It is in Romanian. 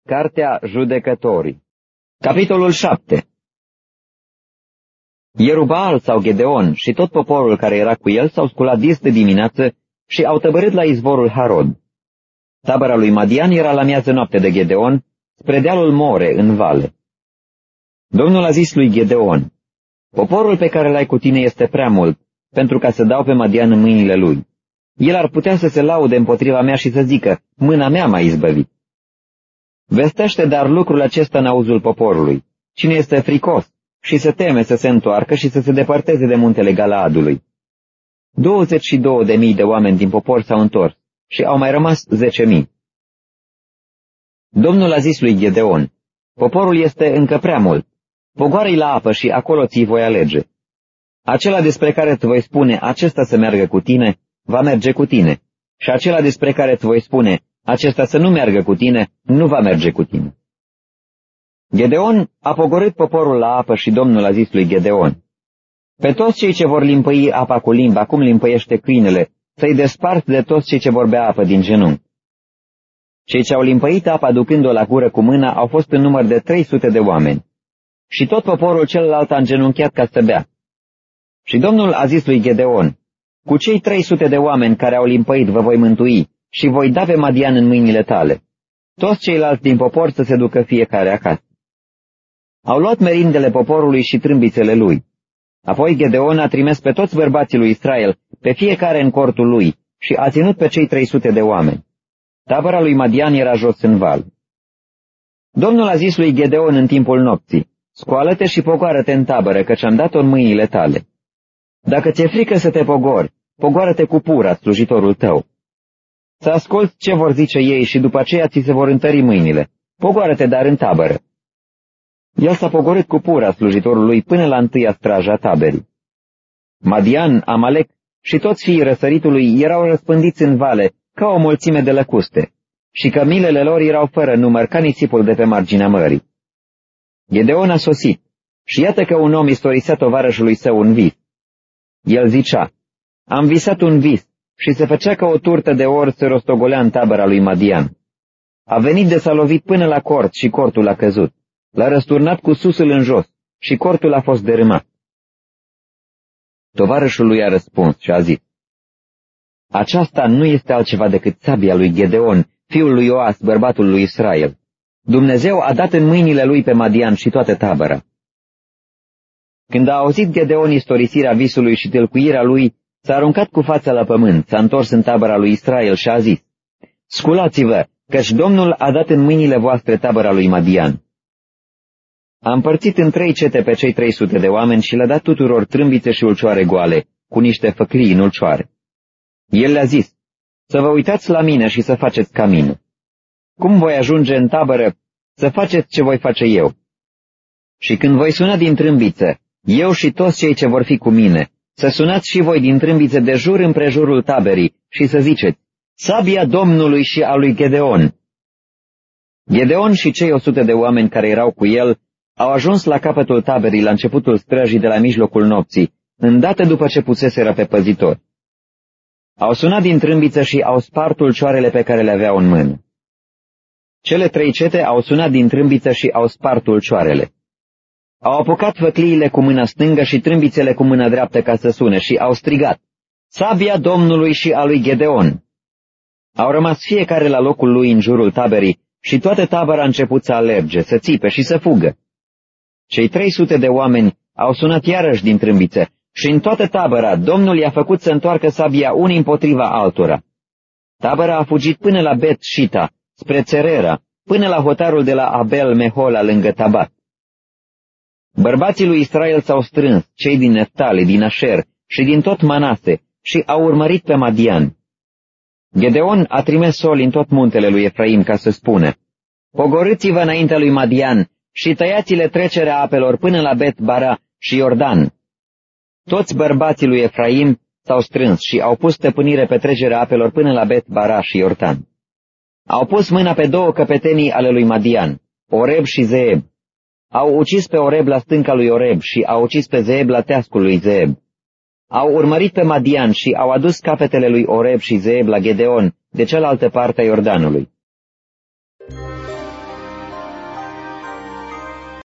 Cartea Judecătorii. Capitolul 7. Ierub-Baal sau Gedeon și tot poporul care era cu el s-au sculat dis de dimineață și au tăbărât la izvorul Harod. Tabăra lui Madian era la miază noapte de Gedeon, spre dealul More, în vale. Domnul a zis lui Gedeon: poporul pe care l-ai cu tine este prea mult, pentru ca să dau pe Madian în mâinile lui. El ar putea să se laude împotriva mea și să zică: mâna mea m-a izbăvit. Vestește dar lucrul acesta în auzul poporului. Cine este fricos și se teme să se întoarcă și să se depărteze de muntele Galaadului. 22.000 de oameni din popor s-au întors și au mai rămas 10.000. Domnul a zis lui Gedeon: poporul este încă prea mult. Pogoară-i la apă și acolo ți-i voi alege. Acela despre care îți voi spune: acesta să meargă cu tine, va merge cu tine. Și acela despre care îți voi spune: acesta să nu meargă cu tine, nu va merge cu tine. Gedeon a pogorât poporul la apă și Domnul a zis lui Gedeon: pe toți cei ce vor limpăi apa cu limba, cum limpăiește câinele, să-i desparți de toți cei ce vor bea apă din genunchi. Cei ce au limpăit apa ducând-o la gură cu mâna au fost în număr de 300 de oameni. Și tot poporul celălalt a îngenunchiat ca să bea. Și Domnul a zis lui Gedeon: cu cei 300 de oameni care au limpăit vă voi mântui și voi da pe Madian în mâinile tale. Toți ceilalți din popor să se ducă fiecare acasă. Au luat merindele poporului și trâmbițele lui. Apoi Gedeon a trimis pe toți bărbații lui Israel, pe fiecare în cortul lui, și a ținut pe cei 300 de oameni. Tabăra lui Madian era jos în val. Domnul a zis lui Gedeon în timpul nopții: scoală-te și pogoară-te în tabără, căci am dat-o în mâinile tale. Dacă ți-e frică să te pogori, pogoară-te cu Pura, slujitorul tău. Să asculți ce vor zice ei și după aceea ți se vor întări mâinile. Pogoară-te dar în tabără. El s-a pogorât cu Pura, slujitorul lui, până la întâia strajă a taberii. Madian, Amalek și toți fiii răsăritului erau răspândiți în vale ca o mulțime de lăcuste, și cămilele lor erau fără număr ca nisipul de pe marginea mării. Gedeon a sosit și iată că un om istorisea tovarășului său un vis. El zicea: am visat un vis, și se făcea că o turtă de or se rostogolea în tabăra lui Madian. A venit de s-a lovit până la cort și cortul a căzut. L-a răsturnat cu susul în jos și cortul a fost dărâmat. Tovarășul lui a răspuns și a zis: aceasta nu este altceva decât sabia lui Gedeon, fiul lui Ioas, bărbatul lui Israel. Dumnezeu a dat în mâinile lui pe Madian și toată tabăra. Când a auzit Gedeon istorisirea visului și tâlcuirea lui, s-a aruncat cu fața la pământ, s-a întors în tabăra lui Israel și a zis: sculați-vă, căci Domnul a dat în mâinile voastre tabăra lui Madian. A împărțit în 3 cete pe cei 300 de oameni și le-a dat tuturor trâmbițe și ulcioare goale, cu niște făclii în ulcioare. El le-a zis: să vă uitați la mine și să faceți ca mine. Cum voi ajunge în tabără, să faceți ce voi face eu. Și când voi suna din trâmbiță, eu și toți cei ce vor fi cu mine, să sunați și voi din trâmbițe de jur împrejurul taberii și să ziceți: sabia Domnului și a lui Gedeon. Gedeon și cei 100 de oameni care erau cu el au ajuns la capătul taberii la începutul străjii de la mijlocul nopții, îndată după ce puseseră pe păzitori. Au sunat din trâmbiță și au spart ulcioarele pe care le aveau în mână. Cele 3 cete au sunat din trâmbiță și au spart ulcioarele. Au apucat făcliile cu mâna stângă și trâmbițele cu mâna dreaptă ca să sune și au strigat: sabia Domnului și a lui Gedeon. Au rămas fiecare la locul lui în jurul taberii și toată tabăra a început să alerge, să țipe și să fugă. Cei 300 de oameni au sunat iarăși din trâmbițe și în toată tabăra Domnul i-a făcut să întoarcă sabia unii împotriva altora. Tabăra a fugit până la Bet-Shita, spre Țerera, până la hotarul de la Abel-Mehola lângă Tabat. Bărbații lui Israel s-au strâns, cei din Neftali, din Asher și din tot Manase, și au urmărit pe Madian. Gedeon a trimis soli în tot muntele lui Efraim ca să spună: pogorâți-vă înaintea lui Madian și tăiați-le trecerea apelor până la Bet-Bara și Iordan. Toți bărbații lui Efraim s-au strâns și au pus stăpânire pe trecerea apelor până la Bet-Bara și Iordan. Au pus mâna pe 2 căpetenii ale lui Madian, Oreb și Zeeb. Au ucis pe Oreb la stânca lui Oreb și au ucis pe Zeeb la teascul lui Zeeb. Au urmărit pe Madian și au adus capetele lui Oreb și Zeeb la Gedeon, de cealaltă parte a Iordanului.